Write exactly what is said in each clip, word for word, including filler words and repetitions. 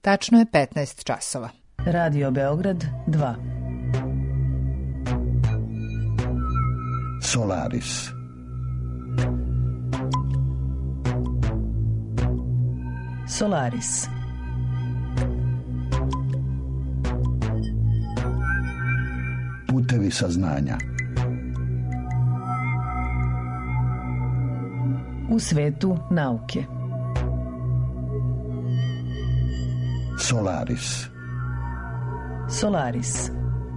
Tačno je petnaest časova. Radio Beograd dva. Solaris. Solaris. Putevi saznanja. U svetu nauke. Solaris. Solaris.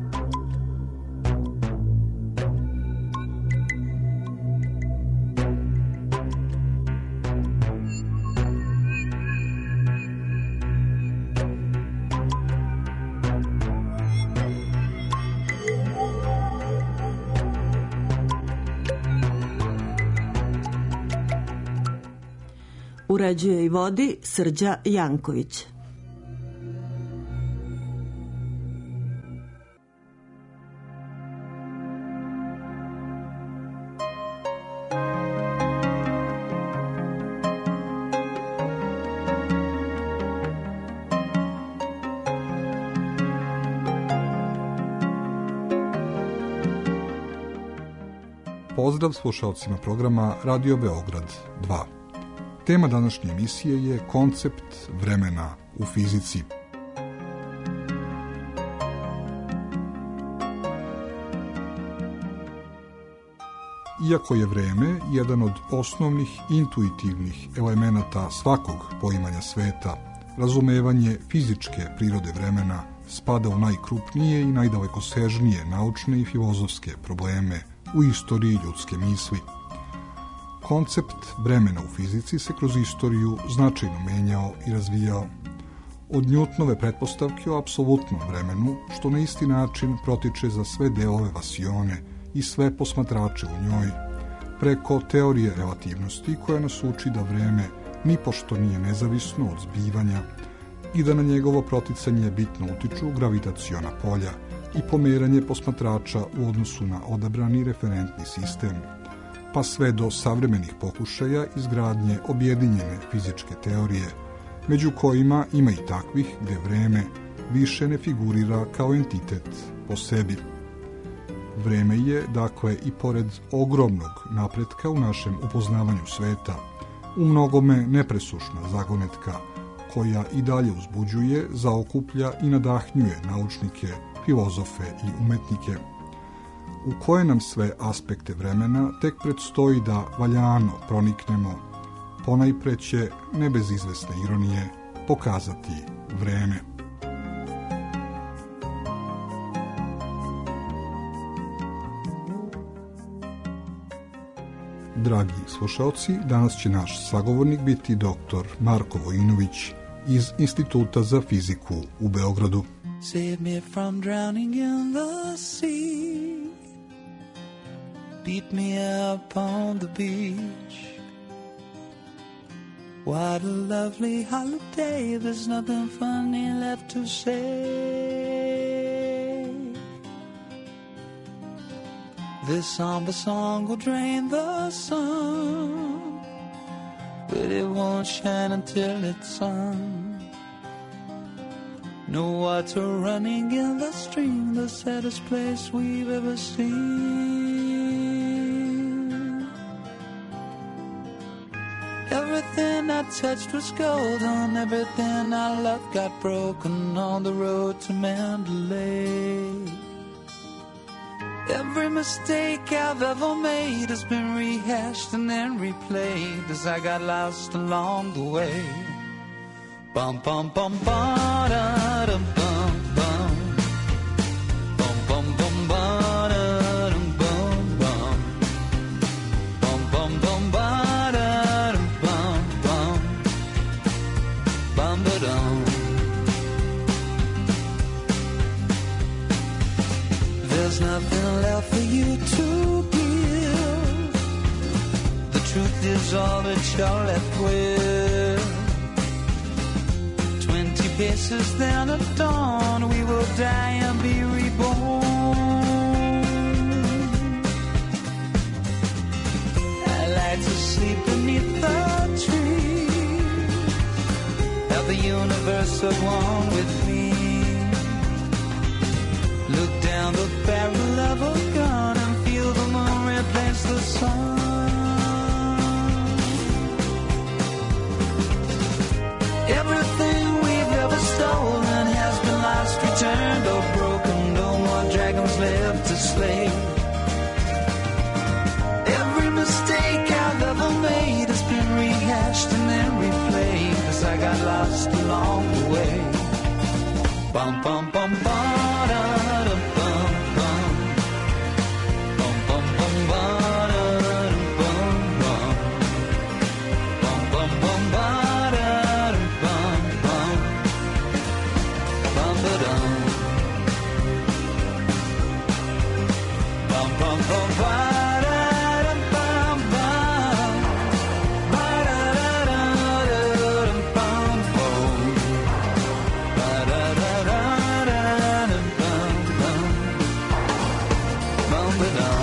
Uređuje i vodi Srđa Janković. Pozdrav slušalcima programa Radio Beograd dva. Tema današnje emisije je koncept vremena u fizici. Iako je vreme jedan od osnovnih intuitivnih elemenata svakog poimanja sveta, razumevanje fizičke prirode vremena spada u najkrupnije i najdalekosežnije naučne i filozofske probleme u istoriji ljudske misli. Koncept vremena u fizici se kroz istoriju značajno menjao i razvijao. Od Newtonove pretpostavke o apsolutnom vremenu, što na isti način protiče za sve delove vasione i sve posmatrače u njoj, preko teorije relativnosti koja nas uči da vreme nipošto nije nezavisno od zbivanja i da na njegovo proticanje bitno utiču gravitaciona polja i pomeranje posmatrača u odnosu na odabrani referentni sistem, pa sve do savremenih pokušaja izgradnje objedinjene fizičke teorije, među kojima ima i takvih gdje vreme više ne figurira kao entitet po sebi. Vreme je, dakle, i pored ogromnog napretka u našem upoznavanju sveta, u mnogome nepresušna zagonetka, koja i dalje uzbuđuje, zaokuplja i nadahnjuje naučnike, filozofe i umetnike. U koje nam sve aspekte vremena tek predstoji da valjano proniknemo, ponajpre će, ne bez izvesne ironije, pokazati vreme. Dragi slušalci, danas će naš sagovornik biti doktor Marko Vojinović iz Instituta za fiziku u Beogradu. Save me from drowning in the sea. Beat me up on the beach. What a lovely holiday. There's nothing funny left to say. This somber song will drain the sun, but it won't shine until it's sung. No water running in the stream, the saddest place we've ever seen. Everything I touched was golden, everything I loved got broken on the road to Mandalay. Every mistake I've ever made has been rehashed and then replayed as I got lost along the way. Bum bum bum ba da dum bum bum bum bum bum ba da dum bum bum bum bum bum ba da dum bum bum bum ba dum. There's nothing left for you to give. The truth is all that you're left with. Kisses then at dawn, we will die and be reborn. I like to sleep beneath the trees, have the universe universe at one with me. Look down the barrel of a gun and feel the moon replace the sun. Everything we've ever stolen has been lost, returned, or broken. No more dragons left to slay. Every mistake I've ever made has been rehashed and then replayed, 'cause I got lost along the way. Bum, bum, bum, bum, da, da, bum, bum. Bum, bum, bum, ba, da, da, bum, bum. Bum, bum, bum, ba, da, da, bum, bum. Bum, ba, dum. Bum, bum, bum, ba, da, da, bum, bum. Ba, da, da, da, da, da, bum, bum. Ba, da, da, da, da, da, bum, bum. Bum, ba, dum.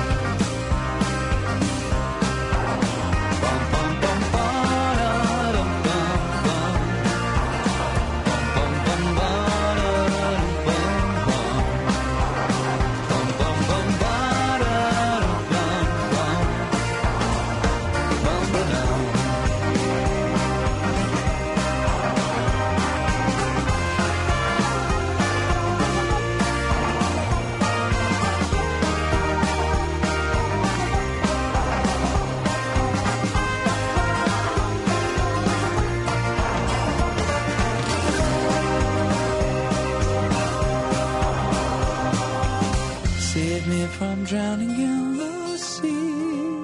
Bum, bum, bum, ba, da, da, bum, bum. Bum, bum, bum, ba, da, da, bum, bum. Bum, bum, bum, ba, da, da, bum, bum. Bum, ba, dum. Save me from drowning in the sea.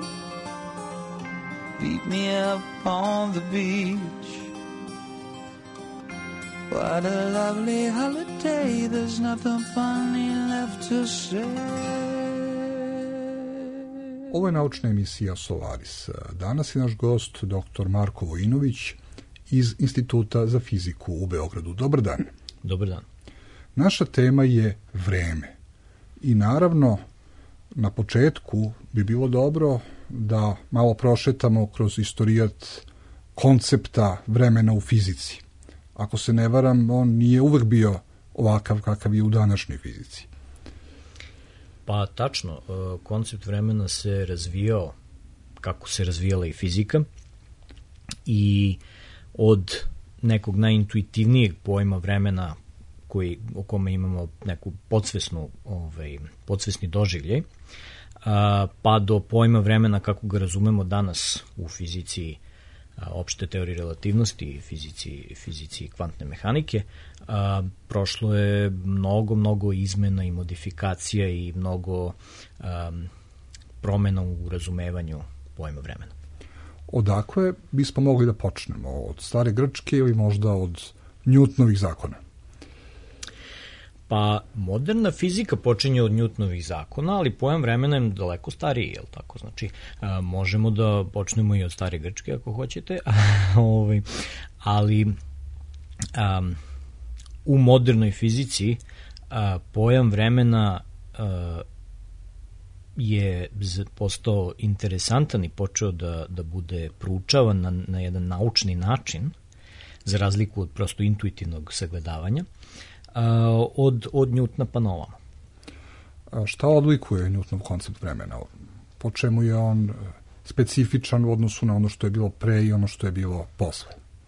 Beat me up on the beach. What a lovely holiday. There's nothing funny left to say. Ovo je naučna emisija Solaris. Danas je naš gost doktor Marko Vojinović iz Instituta za fiziku u Beogradu. Dobar dan. Dobar dan. Naša tema je vreme. I naravno, na početku bi bilo dobro da malo prošetamo kroz istorijat koncepta vremena u fizici. Ako se ne varam, on nije uvek bio ovakav kakav je u današnjoj fizici. Pa tačno, koncept vremena se razvijao kako se razvijala i fizika i od nekog najintuitivnijeg pojma vremena koji, o kome imamo neku podsvesnu, ovaj, podsvesni doživljaj, a, pa do pojma vremena kako ga razumemo danas u fizici a, opšte teorije relativnosti, fizici, fizici kvantne mehanike, a, prošlo je mnogo, mnogo izmena i modifikacija i mnogo a, promena u razumevanju pojma vremena. Odakle bismo mogli da počnemo? Od stare Grčke ili možda od Newtonovih zakona? Pa, moderna fizika počinje od Newtonovih zakona, ali pojam vremena je daleko stariji, je li tako? Znači, a, možemo da počnemo i od stare Grčke, ako hoćete, ovaj, ali a, u modernoj fizici a, pojam vremena a, je postao interesantan i počeo da, da bude proučavan na, na jedan naučni način, za razliku od prosto intuitivnog sagledavanja, od, od Newtona pa na ovamo. A šta odlikuje Newtonov koncept vremena? Po čemu je on specifičan u odnosu na ono što je bilo pre i ono što je bilo posle?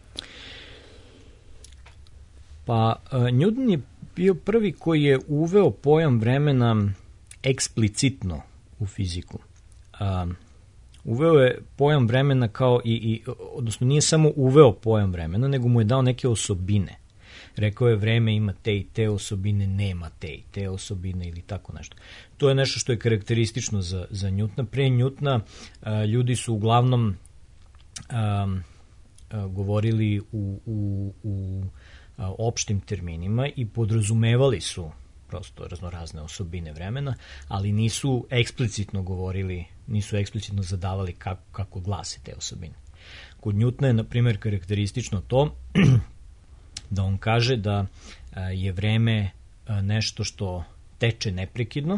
Pa Newton je bio prvi koji je uveo pojam vremena eksplicitno u fiziku. A, uveo je pojam vremena kao i, i, odnosno nije samo uveo pojam vremena, nego mu je dao neke osobine. Rekao je vreme ima te i te osobine, nema te i te osobine ili tako nešto. To je nešto što je karakteristično za, za Newtona. Pre Newtona a, ljudi su uglavnom a, a, govorili u, u, u a, opštim terminima i podrazumevali su prosto raznorazne osobine vremena, ali nisu eksplicitno govorili, nisu eksplicitno zadavali kako, kako glase te osobine. Kod Newtona je, na primjer, karakteristično to da on kaže da je vreme nešto što teče neprekidno,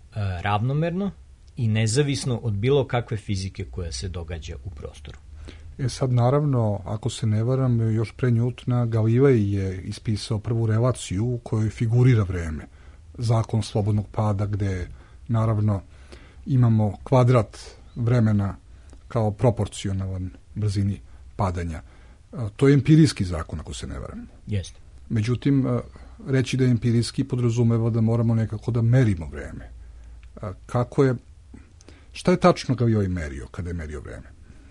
ravnomerno i nezavisno od bilo kakve fizike koja se događa u prostoru. E sad, naravno, ako se ne varam, još pre Newtona Galilej je ispisao prvu relaciju u kojoj figurira vreme. Zakon slobodnog pada, gde, naravno, imamo kvadrat vremena kao proporcionalan brzini padanja. To je empirijski zakon, ako se ne varam. Jeste. Međutim, reći da je empirijski podrazumeva da moramo nekako da merimo vreme. Kako je, šta je tačno Galilej merio kada je merio vreme?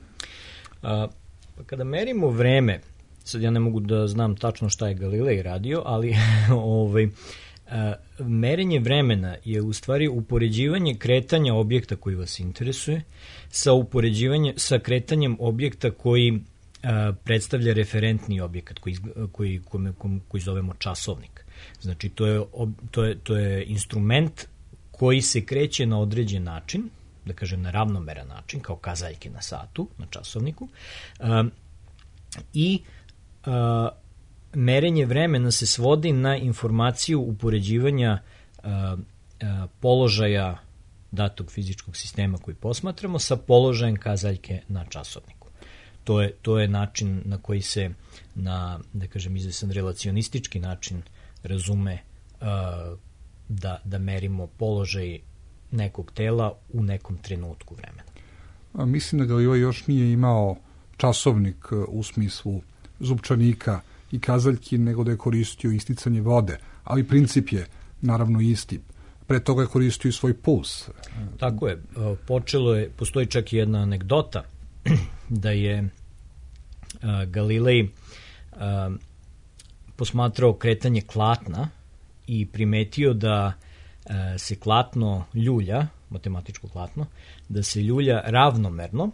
A, pa kada merimo vreme, sad ja ne mogu da znam tačno šta je Galilej radio, ali ovaj, a, merenje vremena je u stvari upoređivanje kretanja objekta koji vas interesuje sa upoređivanje sa kretanjem objekta koji a, predstavlja referentni objekat koji, koji, koji, koji zovemo časovnik. Znači to je, to je, to je instrument koji se kreće na određen način, da kažem na ravnomeran način, kao kazaljke na satu, na časovniku, um, i uh, merenje vremena se svodi na informaciju upoređivanja uh, uh, položaja datog fizičkog sistema koji posmatramo sa položajem kazaljke na časovniku. To je, to je način na koji se na, da kažem, izvesan relacionistički način razume uh, da, da merimo položaj nekog tela u nekom trenutku vremena. A, mislim da Galilej još nije imao časovnik u smislu zupčanika i kazaljki, nego da je koristio isticanje vode, ali princip je naravno isti. Pre toga je koristio i svoj puls. Tako je. Počelo je, postoji čak i jedna anegdota da je a, Galilej a, posmatrao kretanje klatna i primetio da a, se klatno ljulja, matematičko klatno, da se ljulja ravnomerno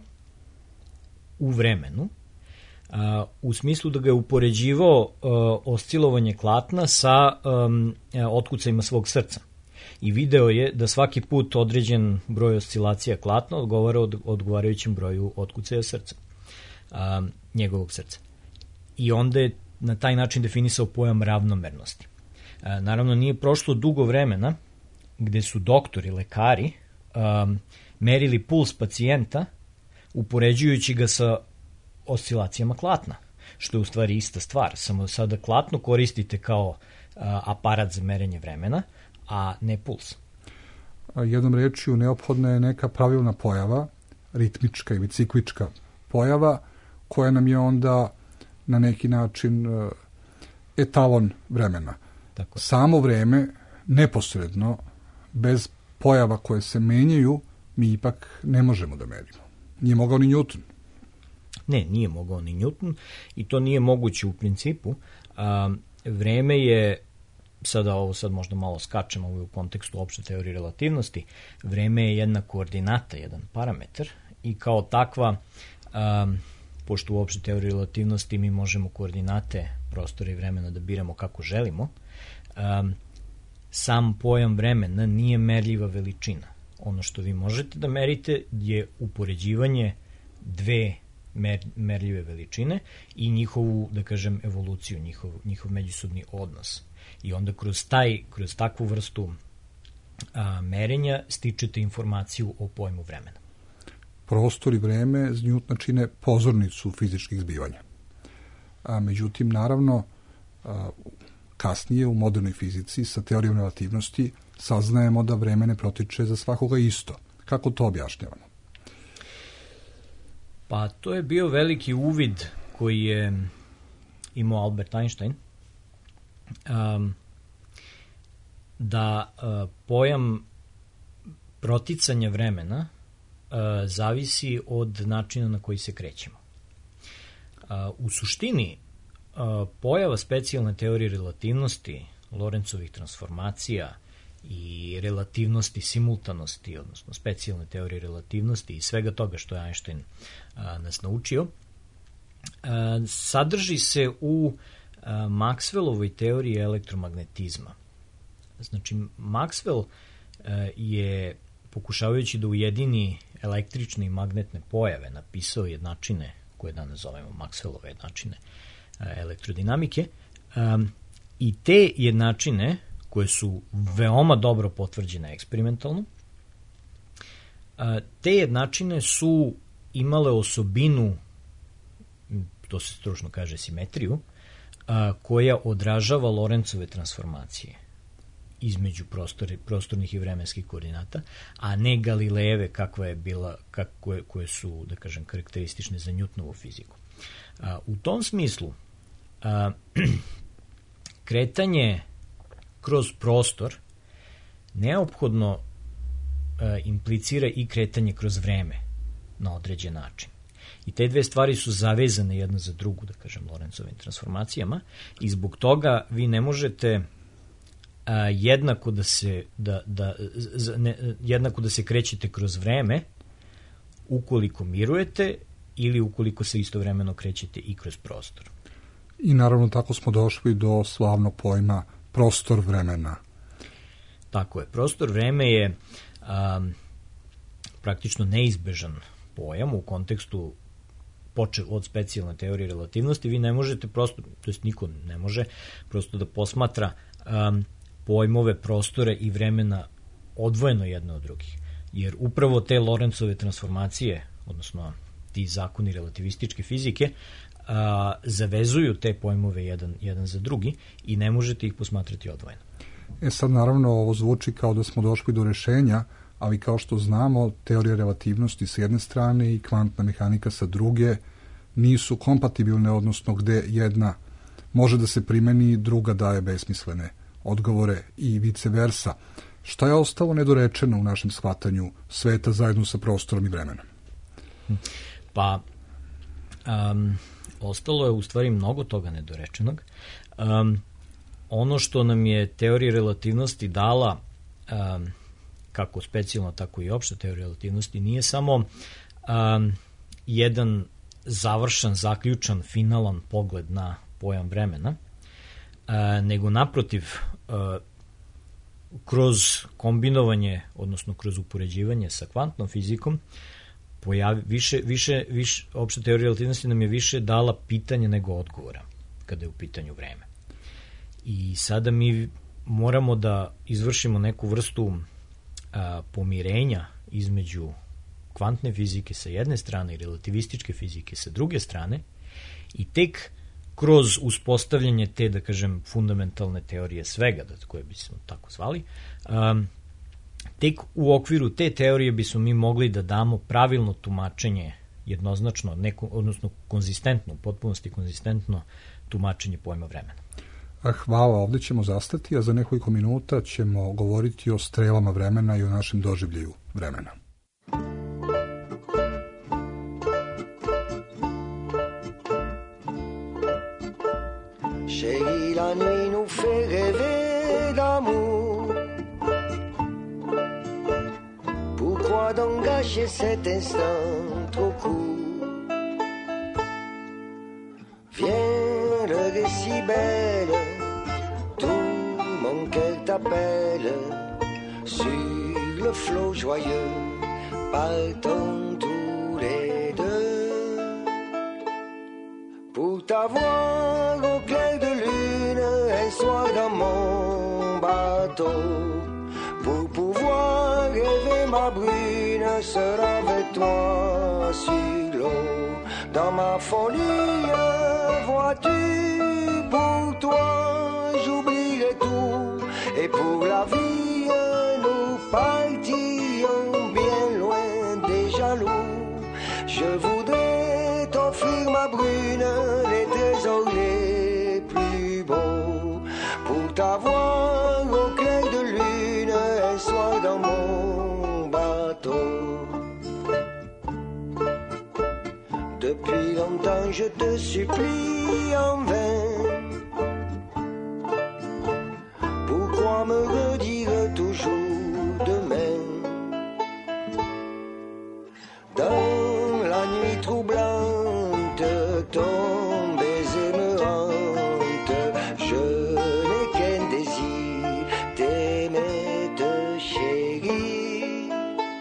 u vremenu, a, u smislu da ga je upoređivao a, oscilovanje klatna sa um, otkucajima svog srca. I video je da svaki put određen broj oscilacija klatna odgovara od, odgovarajućem broju otkucaja srca, a, njegovog srca. I onda je na taj način definisao pojam ravnomernosti. A, naravno, nije prošlo dugo vremena gde su doktori, lekari, a, merili puls pacijenta upoređujući ga sa oscilacijama klatna, što je u stvari ista stvar, samo sada klatno koristite kao a, aparat za merenje vremena, a ne puls. Jednom rečju, neophodna je neka pravilna pojava, ritmička ili ciklička pojava, koja nam je onda na neki način etalon vremena. Tako. Samo vreme, neposredno, bez pojava koje se menjaju, mi ipak ne možemo da merimo. Nije mogao ni Newton. Ne, nije mogao ni Newton i to nije moguće u principu. A, vreme je, sada ovo sad možda malo skačemo u kontekstu opšte teorije relativnosti, vreme je jedna koordinata, jedan parametar i kao takva, a, pošto u opšte teoriji relativnosti mi možemo koordinate prostora i vremena da biramo kako želimo, a, sam pojam vremena nije merljiva veličina. Ono što vi možete da merite je upoređivanje dve mer, merljive veličine i njihovu, da kažem, evoluciju, njihov, njihov međusobni odnos. I onda kroz, taj, kroz takvu vrstu a, merenja stičete informaciju o pojmu vremena. Prostor i vreme z Newtona čine pozornicu fizičkih zbivanja. A, međutim, naravno, a, kasnije u modernoj fizici sa teorijom relativnosti saznajemo da vreme ne protiče za svakoga isto. Kako to objašnjavamo? Pa to je bio veliki uvid koji je imao Albert Einstein, um, da uh, pojam proticanja vremena uh, zavisi od načina na koji se krećemo. Uh, u suštini, uh, pojava specijalne teorije relativnosti, Lorencovih transformacija i relativnosti simultanosti, odnosno specijalne teorije relativnosti i svega toga što je Einstein a, nas naučio, a, sadrži se u a, Maxwellovoj teoriji elektromagnetizma. Znači, Maxwell a, je, pokušavajući da ujedini električne i magnetne pojave, napisao jednačine, koje danas zovemo Maxwellove jednačine a, elektrodinamike, a, i te jednačine koje su veoma dobro potvrđene eksperimentalno, te jednačine su imale osobinu to se stručno kaže simetriju, a, koja odražava Lorencove transformacije između prostor, prostornih i vremenskih koordinata, a ne Galilejeve kakva je bila, kako, koje su, da kažem, karakteristične za Newtonovu fiziku. A, u tom smislu, a, kretanje kroz prostor neophodno a, implicira i kretanje kroz vreme na određen način. I te dve stvari su zavezane jedna za drugu, da kažem, Lorencovim transformacijama, i zbog toga vi ne možete a, jednako da se da, da, z, ne, jednako da se krećete kroz vreme ukoliko mirujete ili ukoliko se istovremeno krećete i kroz prostor. I naravno tako smo došli do slavnog pojma prostor vremena. Tako je. Prostor vreme je a, praktično neizbežan pojam u kontekstu počeo od specijalne teorije relativnosti. Vi ne možete prosto, to jest niko ne može prosto da posmatra um, pojmove prostora i vremena odvojeno jedno od drugih. Jer upravo te Lorencove transformacije, odnosno ti zakoni relativističke fizike, a, zavezuju te pojmove jedan, jedan za drugi i ne možete ih posmatrati odvojeno. E sad, naravno, ovo zvuči kao da smo došli do rešenja, ali kao što znamo, teorija relativnosti s jedne strane i kvantna mehanika sa druge nisu kompatibilne, odnosno gde jedna može da se primeni, druga daje besmislene odgovore i vice versa. Šta je ostalo nedorečeno u našem shvatanju sveta zajedno sa prostorom i vremenom? Pa, um, ostalo je u stvari mnogo toga nedorečenog. Um, ono što nam je teorija relativnosti dala, um, kako specijalno, tako i opšta teorija relativnosti, nije samo um, jedan završen, zaključan, finalan pogled na pojam vremena, uh, nego naprotiv, uh, kroz kombinovanje, odnosno kroz upoređivanje sa kvantnom fizikom, pojavi, više, više, više, opšta teorija relativnosti nam je više dala pitanje nego odgovora kada je u pitanju vreme. I sada mi moramo da izvršimo neku vrstu a, pomirenja između kvantne fizike sa jedne strane i relativističke fizike sa druge strane, i tek kroz uspostavljanje te, da kažem, fundamentalne teorije svega, da, koje bismo tako zvali, um, tek u okviru te teorije bismo mi mogli da damo pravilno tumačenje, jednoznačno, neko, odnosno konzistentno, u potpunosti konzistentno tumačenje pojma vremena. Hvala, ovde ćemo zastati, a za nekoliko minuta ćemo govoriti o strelama vremena i o našem doživljaju vremena. Chérie, la nuit nous fait rêver d'amour. Pourquoi donc gâcher cet instant trop court? Viens, l'heure est si belle, tout mon cœur t'appelle. Sur le flot joyeux, partons tous les deux. Pour t'avoir au clair de lune, un soir dans mon bateau, pour pouvoir rêver ma brune, seul avec toi sur l'eau. Dans ma folie, vois-tu, pour toi j'oublierai tout, et pour la vie nous partions bien loin des jaloux. Je voudrais t'offrir ma brune, les trésors les plus beaux, pour t'avoir au clair de lune, un soir dans mon bateau. Depuis longtemps je te supplie en vain, pourquoi me redire toujours demain? Dans la nuit troublante, ton baiser me hante. Je n'ai qu'un désir, t'aimer, te chérir.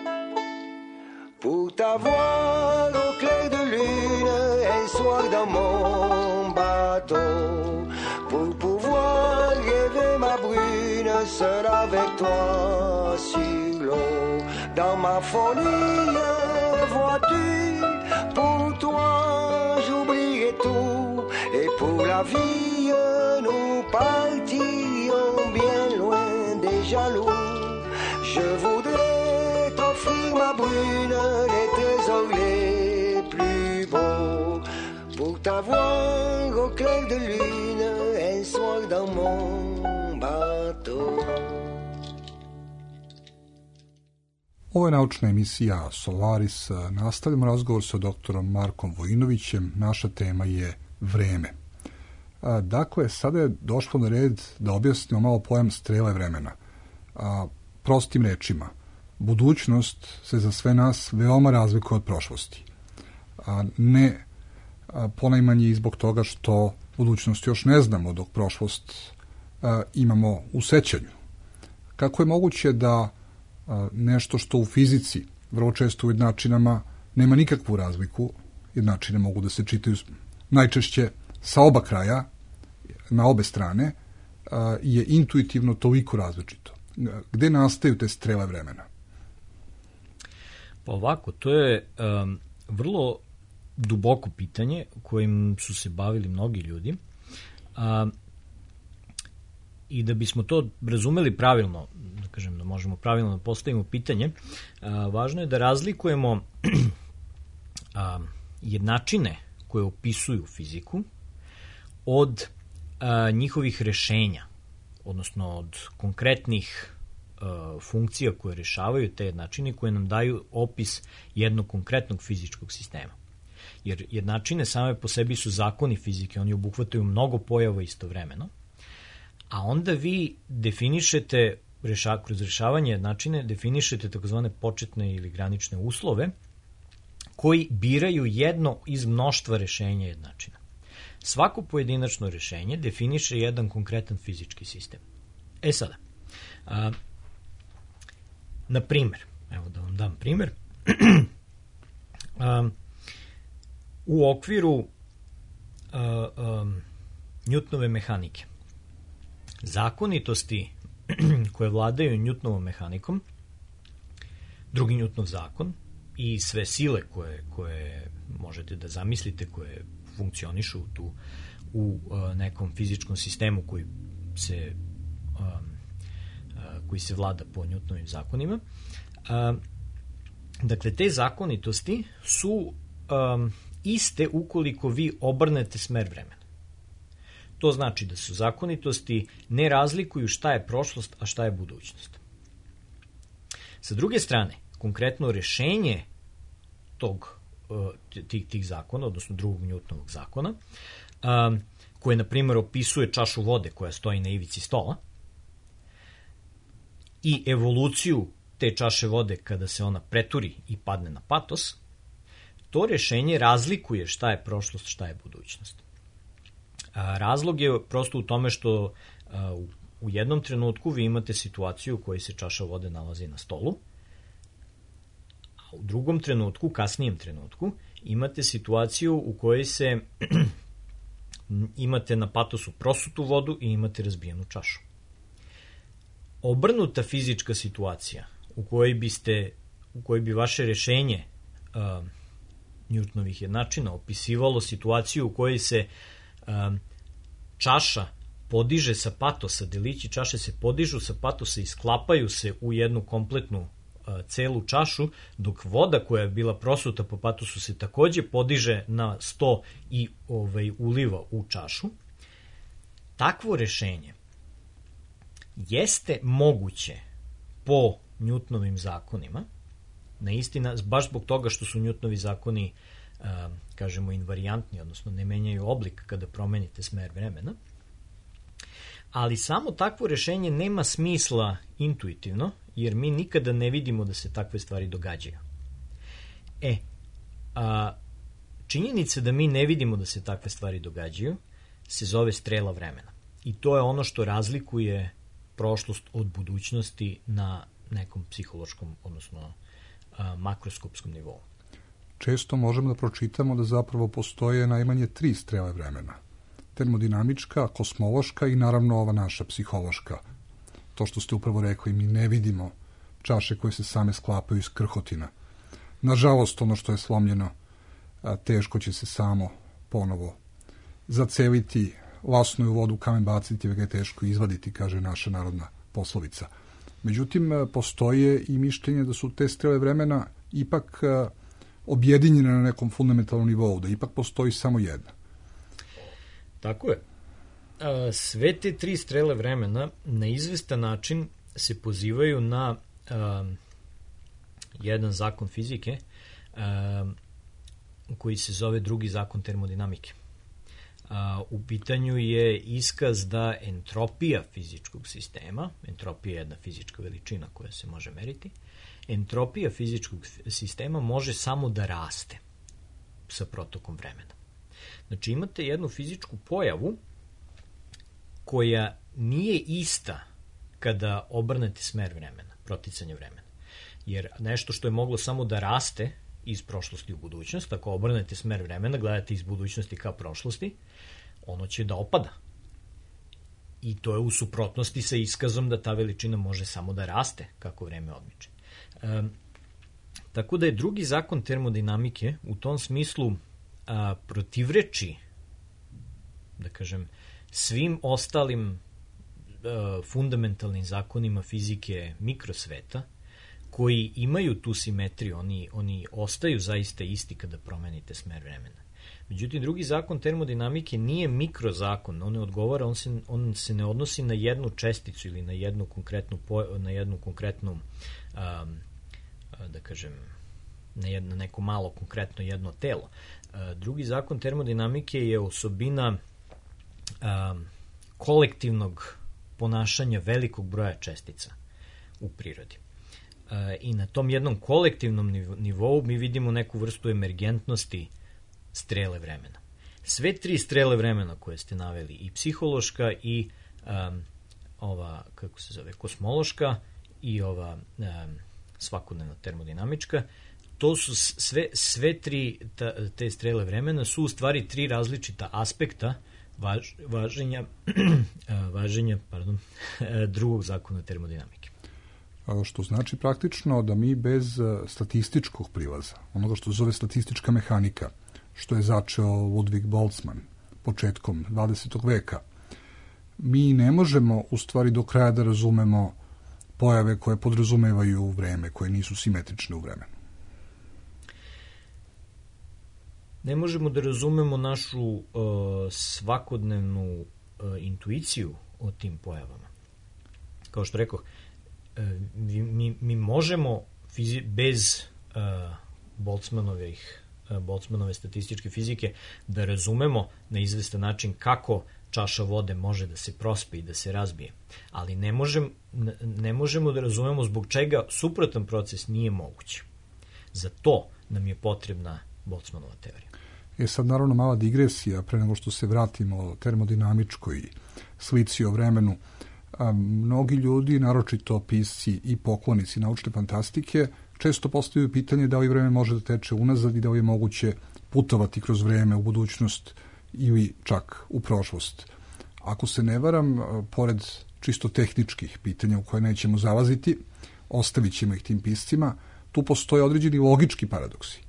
Pour t'avoir au clair de lune, un soir dans mon bateau, pour pouvoir rêver ma brune, seul avec toi sur l'eau. Dans ma folie, vois-tu, pour toi j'oublierai tout, la vie, nous partions bien loin des jaloux. Je voudrais t'offrir ma brune, les trésors les plus beaux, pour t'avoir au clair de lune un soir dans mon bateau. Ovo je naučna emisija Solaris. Nastavljamo razgovor sa doktorom Markom Vojinovićem. Naša tema je vreme. Dakle, sada je došlo na red da objasnimo malo pojam strele vremena. Prostim rečima, budućnost se za sve nas veoma razlikuje od prošlosti. Ne ponajmanje i zbog toga što budućnost još ne znamo, dok prošlost imamo u sećanju. Kako je moguće da nešto što u fizici vrlo često u jednačinama nema nikakvu razliku, jednačine mogu da se čitaju najčešće sa oba kraja, na obe strane, je intuitivno toliko različito. Gde nastaju te strele vremena? Pa ovako, to je um, vrlo duboko pitanje kojim su se bavili mnogi ljudi. Um, I da bismo to razumeli pravilno, da kažem da možemo pravilno da postavimo pitanje, a, važno je da razlikujemo a, jednačine koje opisuju fiziku od a, njihovih rešenja, odnosno od konkretnih a, funkcija koje rešavaju te jednačine, koje nam daju opis jednog konkretnog fizičkog sistema. Jer jednačine same po sebi su zakoni fizike, oni obuhvataju mnogo pojava istovremeno, a onda vi definišete, reša, kroz rešavanje jednačine, definišete takozvane početne ili granične uslove koji biraju jedno iz mnoštva rešenja jednačina. Svako pojedinačno rešenje definiše jedan konkretan fizički sistem. E sada, a, na primer, evo da vam dam primer, a, u okviru a, a, Newtonove mehanike, zakonitosti koje vladaju Newtonovom mehanikom, drugi Newtonov zakon i sve sile koje, koje možete da zamislite, koje funkcionišu tu u uh, nekom fizičkom sistemu koji se, um, uh, koji se vlada po Newtonovim zakonima. Uh, dakle, te zakonitosti su um, iste ukoliko vi obrnete smer vremena. To znači da su zakonitosti ne razlikuju šta je prošlost, a šta je budućnost. Sa druge strane, konkretno rešenje tog, tih, tih zakona, odnosno drugog Newtonovog zakona, koje, na primjer, opisuje čašu vode koja stoji na ivici stola i evoluciju te čaše vode kada se ona preturi i padne na patos, to rešenje razlikuje šta je prošlost, šta je budućnost. Razlog je prosto u tome što u jednom trenutku vi imate situaciju u kojoj se čaša vode nalazi na stolu, a u drugom trenutku, kasnijem trenutku, imate situaciju u kojoj se imate na patosu prosutu vodu i imate razbijenu čašu. Obrnuta fizička situacija u kojoj biste, u kojoj bi vaše rešenje uh, Newtonovih jednačina opisivalo situaciju u kojoj se um, čaša podiže sa patosa, delići čaše se podižu sa patosa i sklapaju se u jednu kompletnu uh, celu čašu, dok voda koja je bila prosuta po patosu se takođe podiže na sto i ovaj, uliva u čašu. Takvo rešenje jeste moguće po Newtonovim zakonima, na istina, baš zbog toga što su Newtonovi zakoni, uh, kažemo, invarijantni, odnosno ne menjaju oblik kada promenite smer vremena, ali samo takvo rešenje nema smisla intuitivno, jer mi nikada ne vidimo da se takve stvari događaju. E, a, činjenica da mi ne vidimo da se takve stvari događaju se zove strela vremena. I to je ono što razlikuje prošlost od budućnosti na nekom psihološkom, odnosno a, makroskopskom nivou. Često možemo da pročitamo da zapravo postoje najmanje tri strele vremena. Termodinamička, kosmološka i naravno ova naša psihološka. To što ste upravo rekli, mi ne vidimo čaše koje se same sklapaju iz krhotina. Nažalost, ono što je slomljeno, teško će se samo ponovo zaceliti, lasno je u vodu kamen baciti, već ga je teško izvaditi, kaže naša narodna poslovica. Međutim, postoje i mišljenje da su te strele vremena ipak objedinjene na nekom fundamentalnom nivou, da ipak postoji samo jedna. Tako je. Sve te tri strele vremena na izvestan način se pozivaju na um, jedan zakon fizike um, koji se zove drugi zakon termodinamike. Uh, u pitanju je iskaz da entropija fizičkog sistema, entropija je jedna fizička veličina koja se može meriti, entropija fizičkog sistema može samo da raste sa protokom vremena. Znači imate jednu fizičku pojavu koja nije ista kada obrnete smer vremena, proticanje vremena. Jer nešto što je moglo samo da raste iz prošlosti u budućnost, ako obrnete smer vremena, gledate iz budućnosti ka prošlosti, ono će da opada. I to je u suprotnosti sa iskazom da ta veličina može samo da raste kako vreme odmiče. E, tako da je drugi zakon termodinamike u tom smislu a, protivreči, da kažem, svim ostalim a, fundamentalnim zakonima fizike mikrosveta, koji imaju tu simetriju, oni, oni ostaju zaista isti kada promenite smer vremena. Međutim, drugi zakon termodinamike nije mikrozakon, on ne odgovara, on se, on se ne odnosi na jednu česticu ili na jednu konkretnu, na jednu konkretnu um, da kažem, na, jedno, neko malo konkretno jedno telo. Uh, drugi zakon termodinamike je osobina um, kolektivnog ponašanja velikog broja čestica u prirodi. Uh, I na tom jednom kolektivnom nivou mi vidimo neku vrstu emergentnosti strele vremena. Sve tri strele vremena koje ste naveli, i psihološka i um, ova, kako se zove, kosmološka i ova um, svakodnevna termodinamička, to su sve, sve tri ta, te strele vremena su u stvari tri različita aspekta važ, važenja, važenja pardon, drugog zakona termodinamike. Što znači praktično da mi bez statističkog prilaza, onoga što se zove statistička mehanika, što je začeo Ludwig Boltzmann početkom dvadesetog veka, mi ne možemo u stvari do kraja da razumemo pojave koje podrazumevaju vreme, koje nisu simetrične u vremenu. Ne možemo da razumemo našu uh, svakodnevnu uh, intuiciju o tim pojavama. Kao što rekao, uh, mi, mi možemo fizi- bez uh, Boltzmannovih Boltzmannove statističke fizike da razumemo na izvestan način kako čaša vode može da se prospe i da se razbije. Ali ne, možem, ne možemo da razumemo zbog čega suprotan proces nije moguć. Za to nam je potrebna Boltzmannova teorija. E sad naravno mala digresija pre nego što se vratimo termodinamičkoj slici o vremenu. A, mnogi ljudi, naročito pisci i poklonici naučne fantastike, često postavljaju pitanje da li vreme može da teče unazad i da li je moguće putovati kroz vreme u budućnost ili čak u prošlost. Ako se ne varam, pored čisto tehničkih pitanja u koje nećemo zalaziti, ostavit ćemo ih tim piscima, tu postoje određeni logički paradoksi.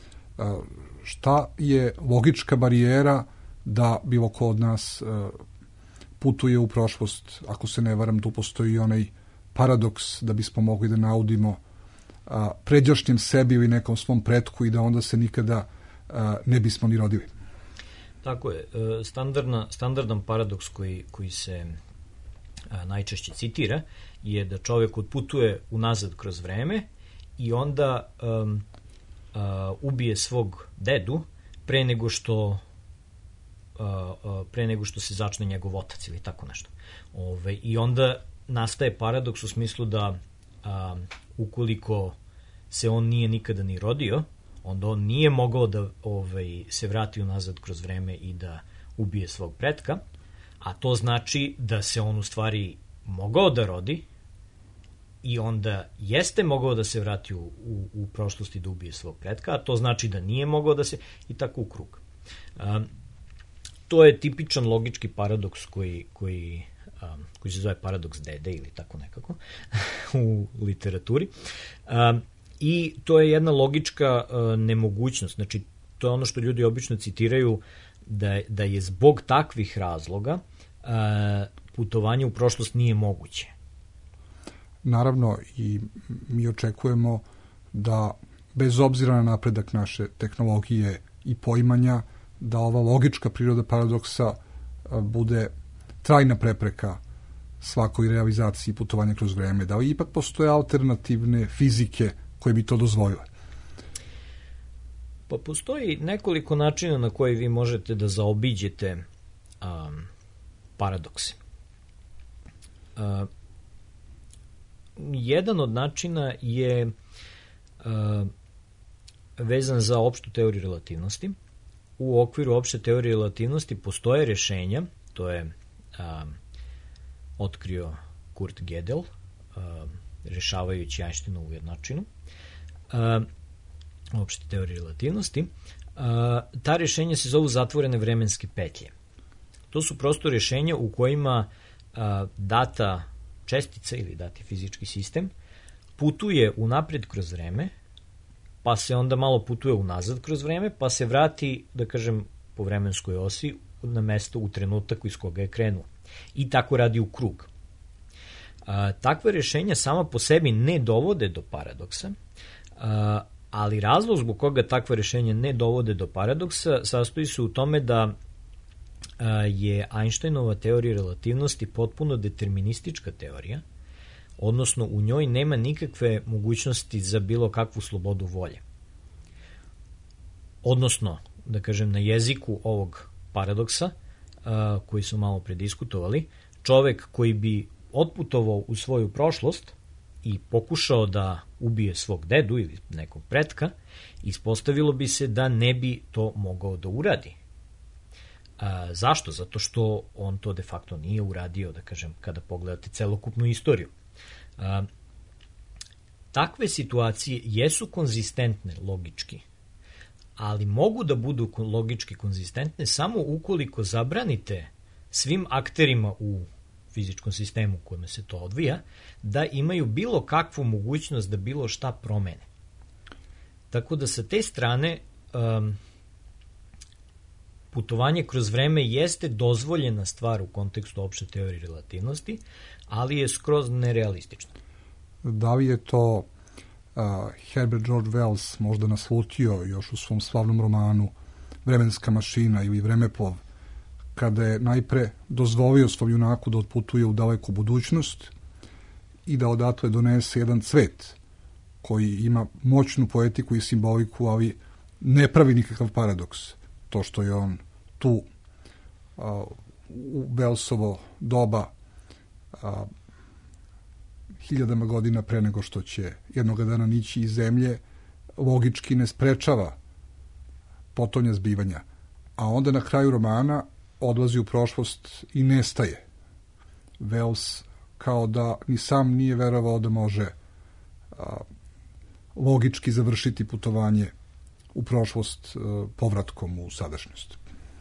Šta je logička barijera da bilo ko od nas putuje u prošlost? Ako se ne varam, tu postoji onaj paradoks da bismo mogli da naudimo a, pređašnjem sebi ili nekom svom pretku i da onda se nikada a, ne bismo ni rodili. Tako je. Standardna, standardan paradoks koji, koji se a, najčešće citira je da čovjek odputuje unazad kroz vreme i onda um, a, ubije svog dedu pre nego što a, a, pre nego što se začne njegov otac ili tako nešto. Ove, I onda nastaje paradoks u smislu da a, ukoliko se on nije nikada ni rodio, onda on nije mogao da ovaj, se vrati unazad kroz vreme i da ubije svog pretka, a to znači da se on u stvari mogao da rodi i onda jeste mogao da se vrati u, u, u prošlosti da ubije svog pretka, a to znači da nije mogao da se, i tako u krug. A, to je tipičan logički paradoks koji, koji, a, koji se zove paradoks dede ili tako nekako u literaturi. A, I to je jedna logička uh, nemogućnost. Znači, to je ono što ljudi obično citiraju da, da je zbog takvih razloga uh, putovanje u prošlost nije moguće. Naravno, i mi očekujemo da bez obzira na napredak naše tehnologije i poimanja, da ova logička priroda paradoksa bude trajna prepreka svakoj realizaciji putovanja kroz vreme, da ipak postoje alternativne fizike koje bi to dozvolile. Pa postoji nekoliko načina na koje vi možete da zaobiđete um, paradokse. Uh, jedan od načina je uh, vezan za opštu teoriju relativnosti. U okviru opšte teorije relativnosti postoje rešenja, to je um, otkrio Kurt Gödel, um, rešavajući Einsteinovu jednačinu, um, opšte teorije relativnosti. Uh, ta rešenja se zovu zatvorene vremenske petlje. To su prosto rešenja u kojima uh, data čestica ili dati fizički sistem putuje unapred kroz vreme, pa se onda malo putuje unazad kroz vreme, pa se vrati, da kažem, po vremenskoj osi na mesto u trenutak iz koga je krenuo. I tako radi u krug. A, takve rešenja sama po sebi ne dovode do paradoksa, a, ali razlog zbog koga takve rešenja ne dovode do paradoksa sastoji se u tome da a, je Einsteinova teorija relativnosti potpuno deterministička teorija, odnosno u njoj nema nikakve mogućnosti za bilo kakvu slobodu volje. Odnosno, da kažem, na jeziku ovog paradoksa, a, koji su malo prediskutovali, čovek koji bi otputovao u svoju prošlost i pokušao da ubije svog dedu ili nekog pretka, ispostavilo bi se da ne bi to mogao da uradi. A, zašto? Zato što on to de facto nije uradio, da kažem, kada pogledate celokupnu istoriju. A, takve situacije jesu konzistentne logički, ali mogu da budu logički konzistentne samo ukoliko zabranite svim akterima u fizičkom sistemu u kojem se to odvija da imaju bilo kakvu mogućnost da bilo šta promene. Tako da sa te strane um, putovanje kroz vreme jeste dozvoljena stvar u kontekstu opšte teorije relativnosti, ali je skroz nerealistično. Da li je to uh, Herbert George Wells možda naslutio još u svom slavnom romanu Vremenska mašina ili Vremeplov, kada je najpre dozvolio svom junaku da otputuje u daleku budućnost i da odatle donese jedan cvet koji ima moćnu poetiku i simboliku, ali ne pravi nikakav paradoks. To što je on tu a, u Welsovo doba a, hiljadama godina pre nego što će jednoga dana nići iz zemlje, logički ne sprečava potonja zbivanja. A onda na kraju romana odlazi u prošlost i nestaje. Wells kao da ni sam nije verovao da može a, logički završiti putovanje u prošlost a, povratkom u sadašnjost.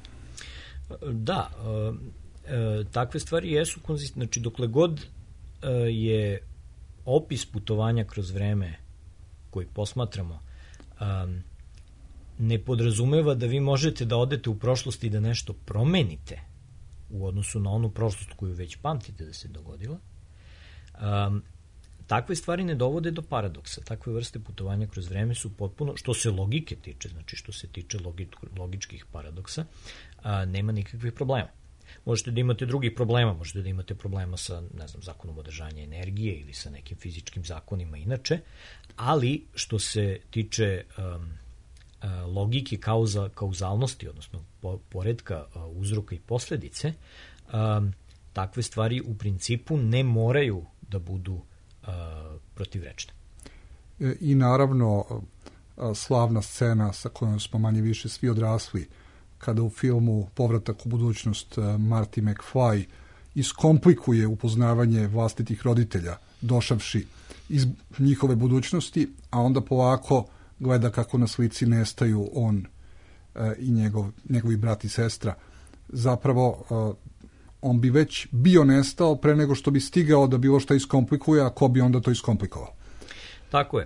Da, a, a, takve stvari jesu konzistentne. Znači, dokle god a, je opis putovanja kroz vreme koji posmatramo a, ne podrazumeva da vi možete da odete u prošlost i da nešto promenite u odnosu na onu prošlost koju već pamtite da se dogodila, um, takve stvari ne dovode do paradoksa. Takve vrste putovanja kroz vreme su potpuno, što se logike tiče, znači što se tiče logi, logičkih paradoksa, a, nema nikakvih problema. Možete da imate drugih problema, možete da imate problema sa, ne znam, zakonom održanja energije ili sa nekim fizičkim zakonima inače, ali što se tiče um, logike kauza, kauzalnosti, odnosno poredka uzroka i posledice, um, takve stvari u principu ne moraju da budu uh, protivrečne. I naravno slavna scena sa kojom smo manje više svi odrasli, kada u filmu Povratak u budućnost Marty McFly iskomplikuje upoznavanje vlastitih roditelja, došavši iz njihove budućnosti, a onda polako gleda kako na slici nestaju on e, i njegov, njegovi brat i sestra. Zapravo, e, on bi već bio nestao pre nego što bi stigao da bilo šta iskomplikuje, a ko bi onda to iskomplikovao? Tako je.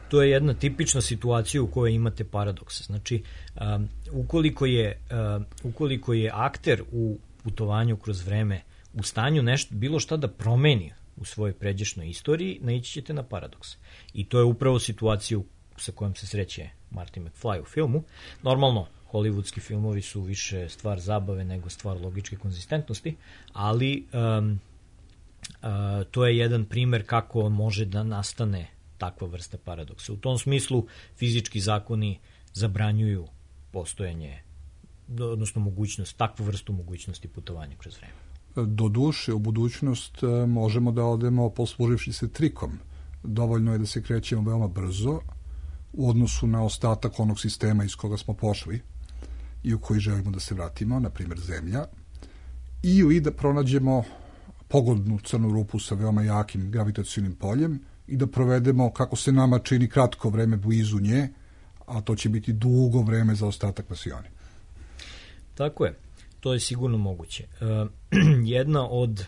to je jedna tipična situacija u kojoj imate paradokse. Znači, um, ukoliko, je, um, ukoliko je akter u putovanju kroz vreme u stanju nešto, bilo šta da promeni u svojoj pređašnjoj istoriji, naići ćete na paradoks. I to je upravo situacija sa kojom se sreće Marty McFly u filmu. Normalno, hollywoodski filmovi su više stvar zabave nego stvar logičke konzistentnosti, ali um, uh, to je jedan primer kako može da nastane takva vrsta paradoksa. U tom smislu fizički zakoni zabranjuju postojanje, odnosno mogućnost, takvu vrstu mogućnosti putovanja kroz vreme. Do duše, u budućnost možemo da odemo posluživši se trikom. Dovoljno je da se krećemo veoma brzo u odnosu na ostatak onog sistema iz koga smo pošli i u koji želimo da se vratimo, na primjer Zemlja, ili da pronađemo pogodnu crnu rupu sa veoma jakim gravitacionim poljem i da provedemo, kako se nama čini, kratko vreme blizu nje, a to će biti dugo vreme za ostatak vasioni. Tako je, to je sigurno moguće. Uh, jedna od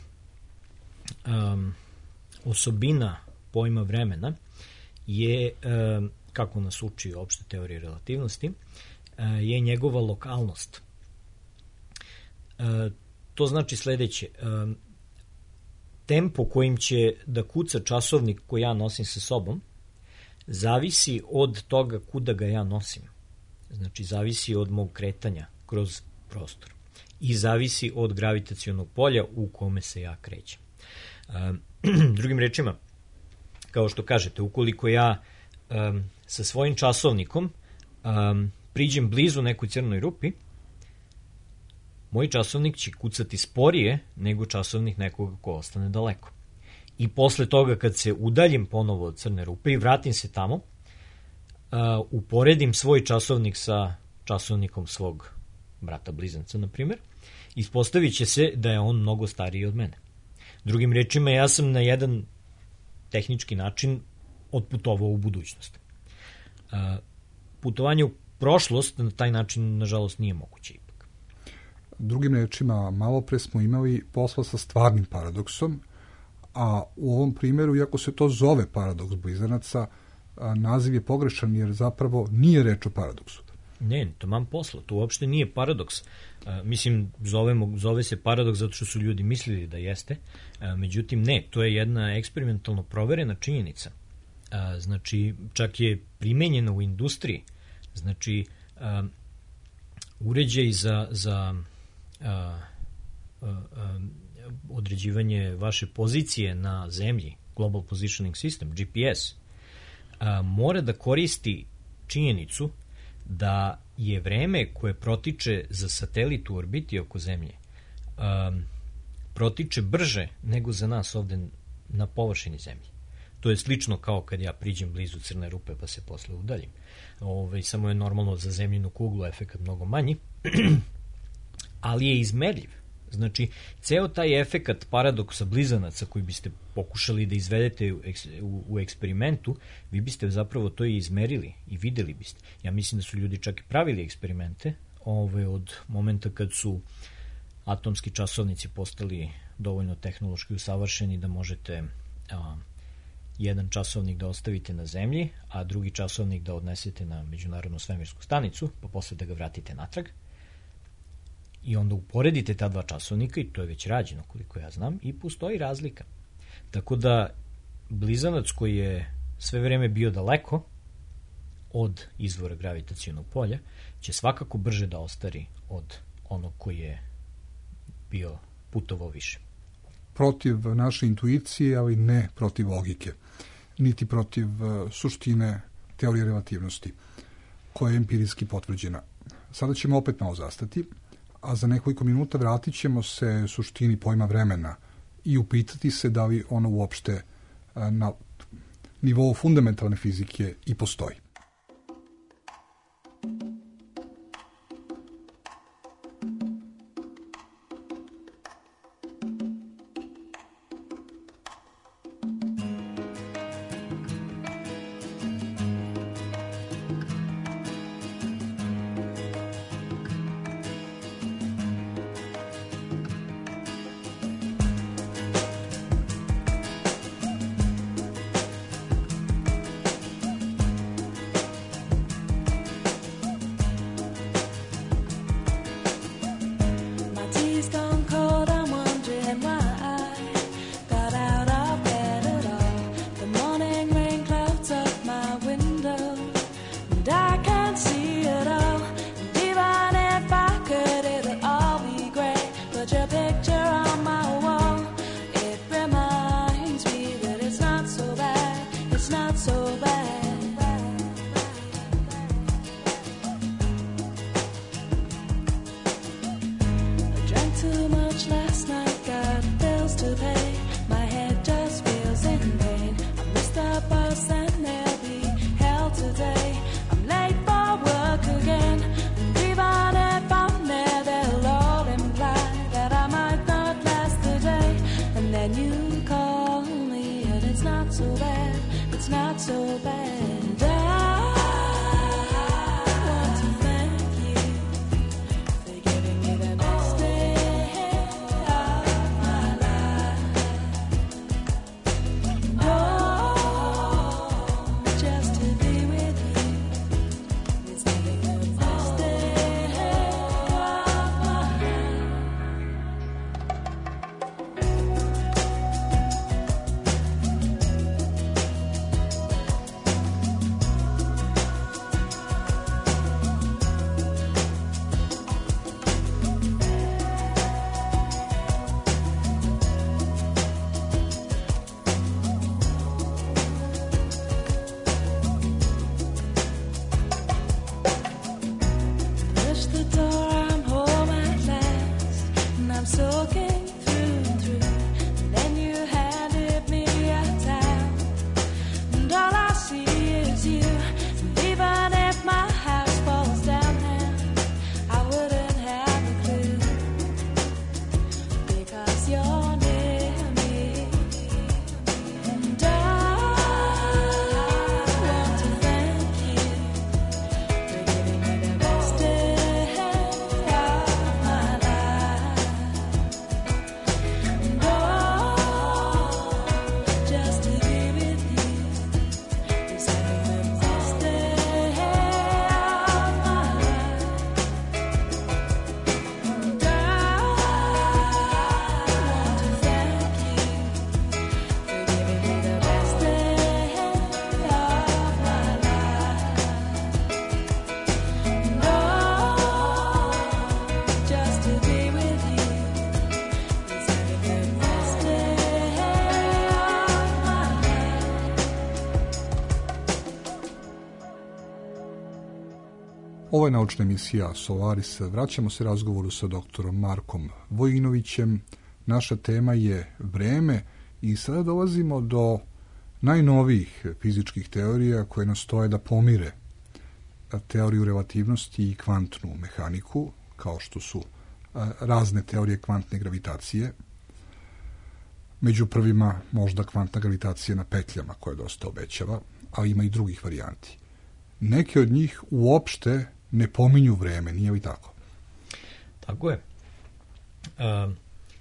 um, osobina pojma vremena je, um, kako nas uči opšte teorije relativnosti, uh, je njegova lokalnost. Uh, to znači sledeće. Um, tempo kojim će da kuca časovnik koji ja nosim sa sobom zavisi od toga kuda ga ja nosim. Znači, zavisi od mog kretanja kroz prostor i zavisi od gravitacionog polja u kome se ja krećem. Um, drugim rečima, kao što kažete, ukoliko ja um, sa svojim časovnikom um, priđem blizu nekoj crnoj rupi, moj časovnik će kucati sporije nego časovnik nekoga ko ostane daleko. I posle toga, kad se udaljim ponovo od crne rupe i vratim se tamo, uh, uporedim svoj časovnik sa časovnikom svog brata blizanca, na primjer, ispostavit će se da je on mnogo stariji od mene. Drugim rečima, ja sam na jedan tehnički način otputovao u budućnost. Uh, putovanje u prošlost na taj način, nažalost, nije moguće ipak. Drugim rečima, malo pre smo imali posla sa stvarnim paradoksom, a u ovom primjeru, iako se to zove paradoks blizanaca, naziv je pogrešan jer zapravo nije reč o paradoksu. Ne, to mam posla, to uopšte nije paradoks. A, mislim, zovemo, zove se paradoks zato što su ljudi mislili da jeste, a, međutim ne, to je jedna eksperimentalno proverena činjenica. A, znači, čak je primenjena u industriji. Znači, a, uređaj za, za a, a, a, određivanje vaše pozicije na zemlji, Global Positioning System, G P S, a, mora da koristi činjenicu da je vreme koje protiče za satelit u orbiti oko Zemlje um, protiče brže nego za nas ovde na površini Zemlje. To je slično kao kad ja priđem blizu crne rupe pa se posle udaljim. Ove, samo je normalno za zemljinu kuglu efekat mnogo manji, ali je izmerljiv. Znači, ceo taj efekat paradoksa blizanaca koji biste pokušali da izvedete u, u, u eksperimentu, vi biste zapravo to i izmerili i videli biste. Ja mislim da su ljudi čak i pravili eksperimente ove, od momenta kad su atomski časovnici postali dovoljno tehnološki usavršeni da možete a, jedan časovnik da ostavite na zemlji, a drugi časovnik da odnesete na Međunarodnu svemirsku stanicu, pa posle da ga vratite natrag. I onda uporedite ta dva časovnika, i to je već rađeno koliko ja znam, i postoji razlika. Tako da blizanac koji je sve vreme bio daleko od izvora gravitacionog polja će svakako brže da ostari od onog koji je bio putovao više. Protiv naše intuicije, ali ne protiv logike, niti protiv uh, suštine teorije relativnosti, koja je empirijski potvrđena. Sada ćemo opet malo zastati, a za nekoliko minuta vratit ćemo se suštini pojma vremena i upitati se da li ono uopšte na nivou fundamentalne fizike i postoji. not so bad, it's not so bad. I want to thank you for giving me the best day of my life. Oh, just to be with you is having the best day of my life. Push the door, I'm home at last, and I'm soaking through and through. And then you handed me a towel, and all I see is you. And even if my house falls down now, I wouldn't have a clue, because you're near me. And I want to thank you for giving me the best day of my life. And oh, just to be with you is having the best day of my life. And I want to thank you for giving me the best day of my life. No, just to be with you is having the best day of my life. Ovo je naučna emisija Solaris. Vraćamo se razgovoru sa doktorom Markom Vojinovićem. Naša tema je vreme i sada dolazimo do najnovijih fizičkih teorija koje nastoje da pomire teoriju relativnosti i kvantnu mehaniku, kao što su a, razne teorije kvantne gravitacije. Među prvima možda kvantna gravitacija na petljama, koja dosta obećava, ali ima i drugih varijanti. Neke od njih uopšte ne pominju vreme, nije li tako? Tako je. Uh,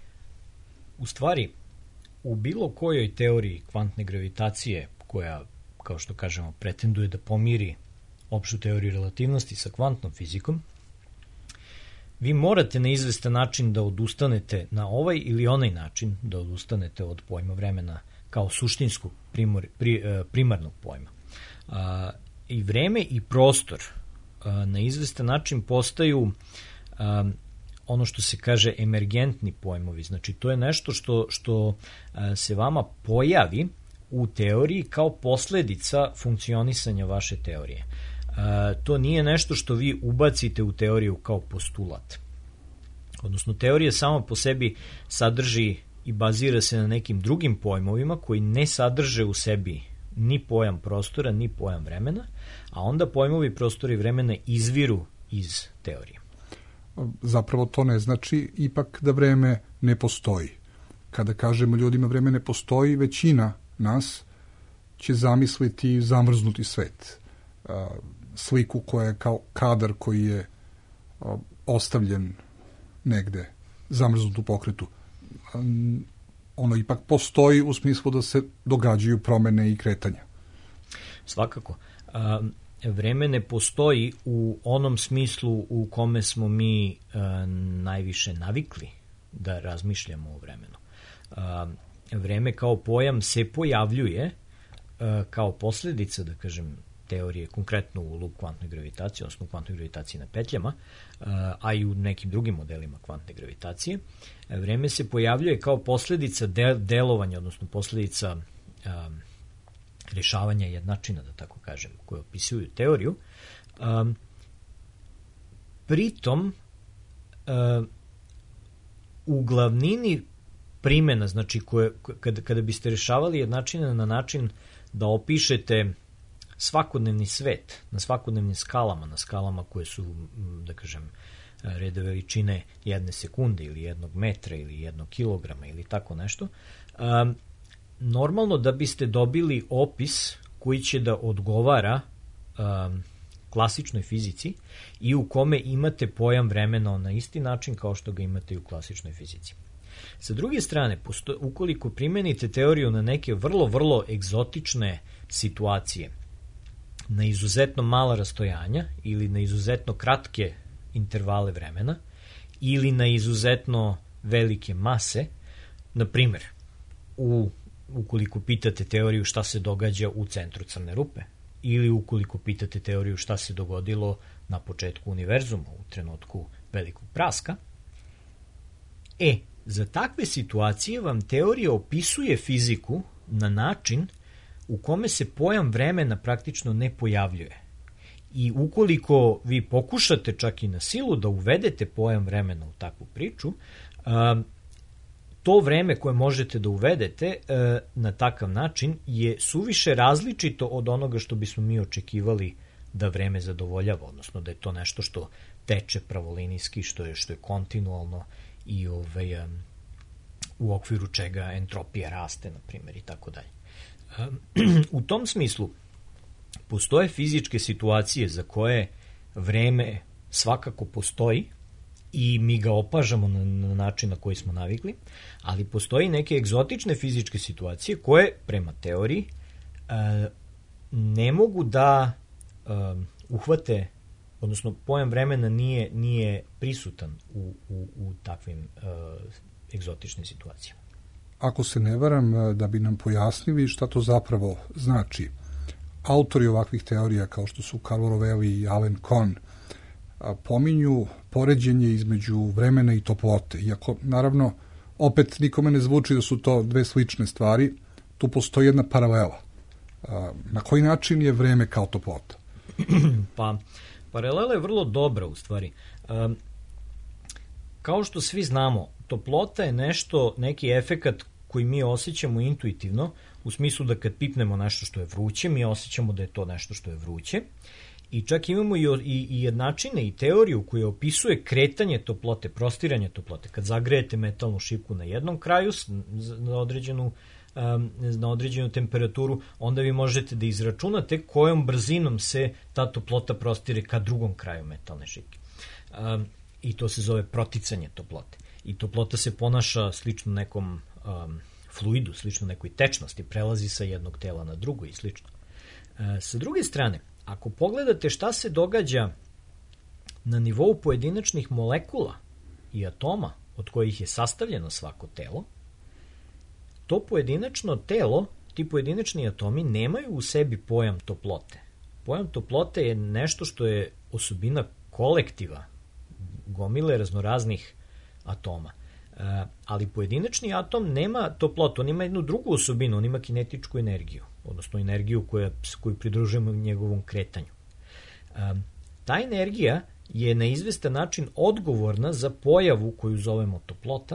u stvari, u bilo kojoj teoriji kvantne gravitacije, koja, kao što kažemo, pretenduje da pomiri opštu teoriju relativnosti sa kvantnom fizikom, vi morate na izvestan način da odustanete na ovaj ili onaj način, da odustanete od pojma vremena kao suštinskog primor, pri, primarnog pojma. Uh, I vreme i prostor uh, na izvestan način postaju um, ono što se kaže emergentni pojmovi. Znači, to je nešto što, što uh, se vama pojavi u teoriji kao posledica funkcionisanja vaše teorije. Uh, to nije nešto što vi ubacite u teoriju kao postulat. Odnosno, teorija sama po sebi sadrži i bazira se na nekim drugim pojmovima koji ne sadrže u sebi ni pojam prostora, ni pojam vremena, a onda pojmovi prostora i vremena izviru iz teorije. Zapravo to ne znači ipak da vreme ne postoji. Kada kažemo ljudima vreme ne postoji, većina nas će zamisliti zamrznuti svet. Sliku koja je kao kadar koji je ostavljen negde, zamrznut u pokretu. Ono ipak postoji u smislu da se događaju promene i kretanja. Svakako. A, vreme ne postoji u onom smislu u kome smo mi a, najviše navikli da razmišljamo o vremenu. A, vreme kao pojam se pojavljuje a, kao posljedica, da kažem, teorije, konkretno u lup kvantnoj gravitaciji, odnosno kvantnoj gravitaciji na petljama, a i u nekim drugim modelima kvantne gravitacije. Vreme se pojavljuje kao posljedica de delovanja, odnosno posljedica um, rješavanja jednačina, da tako kažem, koje opisuju teoriju. Um, pritom, um, u glavnini primjena, znači koje, kada, kada biste rješavali jednačine na način da opišete svakodnevni svet na svakodnevnim skalama, na skalama koje su, da kažem, rede veličine jedne sekunde ili jednog metra ili jednog kilograma ili tako nešto, um, normalno da biste dobili opis koji će da odgovara um, klasičnoj fizici i u kome imate pojam vremena na isti način kao što ga imate i u klasičnoj fizici. Sa druge strane, posto, ukoliko primenite teoriju na neke vrlo, vrlo egzotične situacije, na izuzetno mala rastojanja ili na izuzetno kratke intervale vremena ili na izuzetno velike mase, na primjer, u, ukoliko pitate teoriju šta se događa u centru crne rupe ili ukoliko pitate teoriju šta se dogodilo na početku univerzuma u trenutku velikog praska, e, za takve situacije vam teorija opisuje fiziku na način u kome se pojam vremena praktično ne pojavljuje. I ukoliko vi pokušate čak i na silu da uvedete pojam vremena u takvu priču, to vreme koje možete da uvedete na takav način je suviše različito od onoga što bismo mi očekivali da vreme zadovoljava, odnosno da je to nešto što teče pravolinijski, što je, što je kontinualno i ovaj, u okviru čega entropija raste, na primjer, i tako dalje. U tom smislu, postoje fizičke situacije za koje vreme svakako postoji i mi ga opažamo na, na način na koji smo navikli, ali postoji neke egzotične fizičke situacije koje, prema teoriji, ne mogu da uhvate, odnosno pojam vremena nije, nije prisutan u, u, u takvim egzotičnim situacijama. Ako se ne varam, da bi nam pojasnili šta to zapravo znači, autori ovakvih teorija kao što su Carlo Rovelli i Alan Kohn pominju poređenje između vremena i toplote. Iako, naravno, opet nikome ne zvuči da su to dve slične stvari, tu postoji jedna paralela. Na koji način je vreme kao toplota? Pa, paralela je vrlo dobra u stvari. Kao što svi znamo, toplota je nešto, neki efekat koji mi osjećamo intuitivno, u smislu da kad pipnemo nešto što je vruće, mi osjećamo da je to nešto što je vruće. I čak imamo i, i, i jednačine i teoriju koja opisuje kretanje toplote, prostiranje toplote. Kad zagrejete metalnu šipku na jednom kraju na određenu, um, na određenu temperaturu, onda vi možete da izračunate kojom brzinom se ta toplota prostire ka drugom kraju metalne šipke. Um, I to se zove proticanje toplote. I toplota se ponaša slično nekom um, fluidu, slično nekoj tečnosti, prelazi sa jednog tela na drugo i slično. E, sa druge strane, ako pogledate šta se događa na nivou pojedinačnih molekula i atoma od kojih je sastavljeno svako telo, to pojedinačno telo, ti pojedinačni atomi nemaju u sebi pojam toplote. Pojam toplote je nešto što je osobina kolektiva, gomile raznoraznih atoma. E, ali pojedinačni atom nema toplotu, on ima jednu drugu osobinu, on ima kinetičku energiju, odnosno energiju koja, koju pridružujemo njegovom kretanju. E, ta energija je na izvestan način odgovorna za pojavu koju zovemo toplota,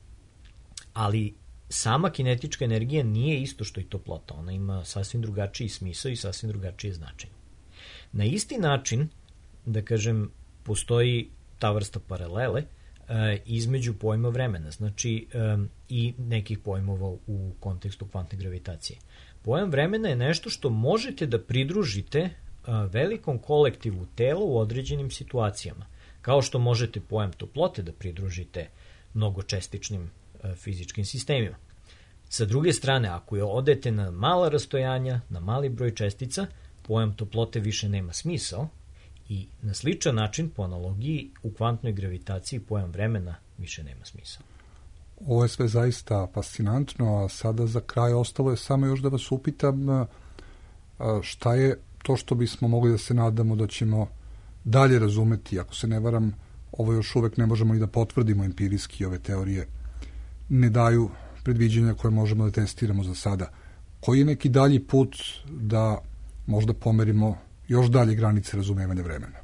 ali sama kinetička energija nije isto što i toplota, ona ima sasvim drugačiji smisao i sasvim drugačije značenje. Na isti način, da kažem, postoji ta vrsta paralele između pojma vremena, znači i nekih pojmova u kontekstu kvantne gravitacije. Pojam vremena je nešto što možete da pridružite velikom kolektivu tela u određenim situacijama, kao što možete pojam toplote da pridružite mnogočestičnim fizičkim sistemima. Sa druge strane, ako je odete na mala rastojanja, na mali broj čestica, pojam toplote više nema smisao, i na sličan način, po analogiji, u kvantnoj gravitaciji pojam vremena više nema smisla. Ovo je sve zaista fascinantno, a sada za kraj ostalo je samo još da vas upitam šta je to što bismo mogli da se nadamo da ćemo dalje razumeti. Ako se ne varam, ovo još uvek ne možemo i da potvrdimo empirijski, ove teorije ne daju predviđenja koje možemo da testiramo za sada. Koji je neki dalji put da možda pomerimo još dalje granice razumevanja vremena?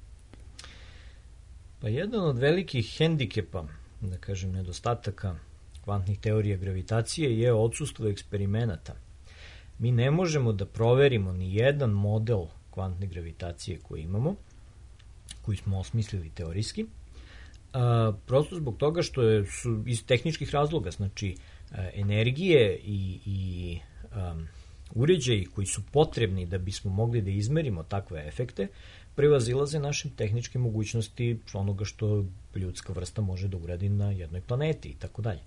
Pa jedan od velikih hendikepa, da kažem, nedostataka kvantnih teorija gravitacije je odsustvo eksperimenata. Mi ne možemo da proverimo ni jedan model kvantne gravitacije koji imamo, koji smo osmislili teorijski, a, prosto zbog toga što je, su iz tehničkih razloga, znači energije i, i uređaji koji su potrebni da bismo mogli da izmerimo takve efekte prevazilaze našim tehničke mogućnosti onoga što ljudska vrsta može da uradi na jednoj planeti i tako dalje.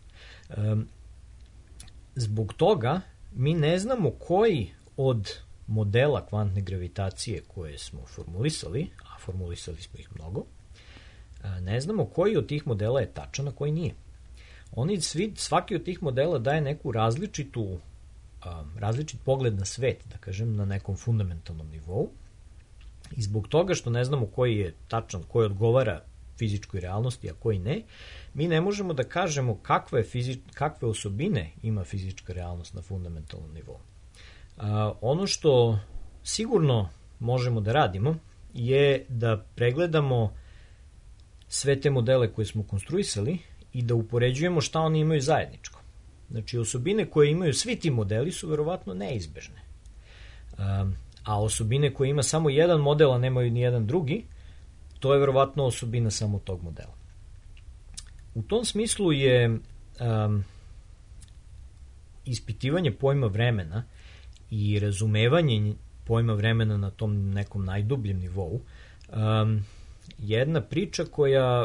Zbog toga mi ne znamo koji od modela kvantne gravitacije koje smo formulisali, a formulisali smo ih mnogo, ne znamo koji od tih modela je tačan, a koji nije. Oni svi, svaki od tih modela daje neku različitu, različit pogled na svet, da kažem, na nekom fundamentalnom nivou. I zbog toga što ne znamo koji je tačan, koji odgovara fizičkoj realnosti, a koji ne, mi ne možemo da kažemo kakve, fizič, kakve osobine ima fizička realnost na fundamentalnom nivou. A, ono što sigurno možemo da radimo je da pregledamo sve te modele koje smo konstruisali i da upoređujemo šta oni imaju zajedničko. Znači, osobine koje imaju svi ti modeli su verovatno neizbežne. A, a osobine koje ima samo jedan model, a nemaju ni jedan drugi, to je verovatno osobina samo tog modela. U tom smislu je um, ispitivanje pojma vremena i razumevanje pojma vremena na tom nekom najdubljem nivou um, jedna priča koja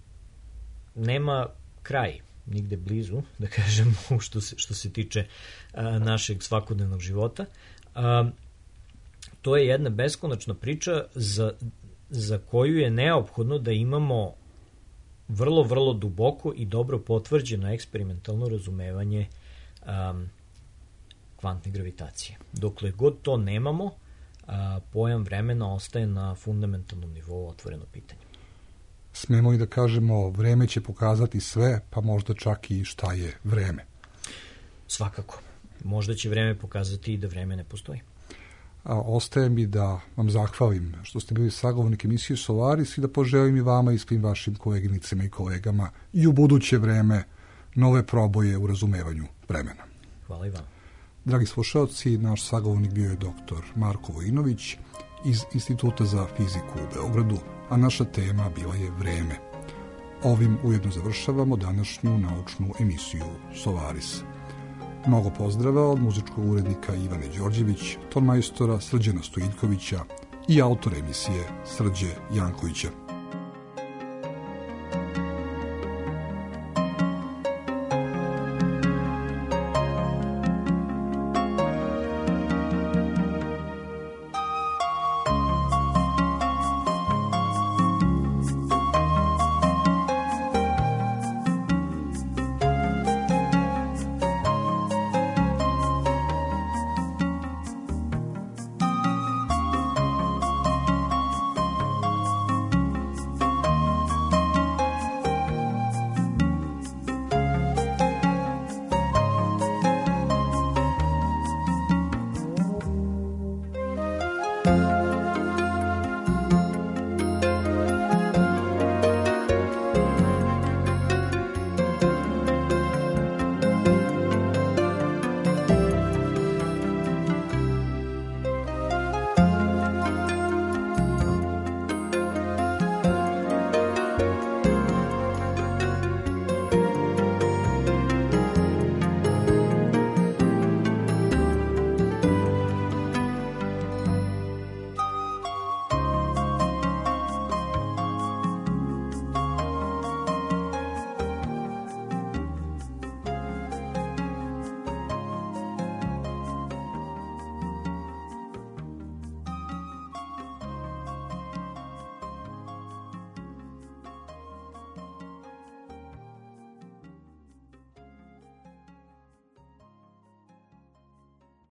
nema kraj nigde blizu, da kažem, što se, što se tiče uh, našeg svakodnevnog života. Um, to je jedna beskonačna priča za, za koju je neophodno da imamo vrlo, vrlo duboko i dobro potvrđeno eksperimentalno razumevanje um, kvantne gravitacije. Dokle god to nemamo, a, pojam vremena ostaje na fundamentalnom nivou otvoreno pitanje. Smemo i da kažemo, vreme će pokazati sve, pa možda čak i šta je vreme. Svakako. Možda će vreme pokazati i da vreme ne postoji. A, ostaje mi da vam zahvalim što ste bili sagovornik emisije Solaris i da poželim i vama i svim vašim koleginicama i kolegama i u buduće vreme nove proboje u razumevanju vremena. Hvala i vam. Dragi slušalci, naš sagovornik bio je doktor Marko Vojinović iz Instituta za fiziku u Beogradu, a naša tema bila je vreme. Ovim ujedno završavamo današnju naučnu emisiju Solaris. Mnogo pozdrava od muzičkog urednika Ivane Đorđević, tonmajstora Srđana Stojiljkovića i autora emisije Srđe Jankovića.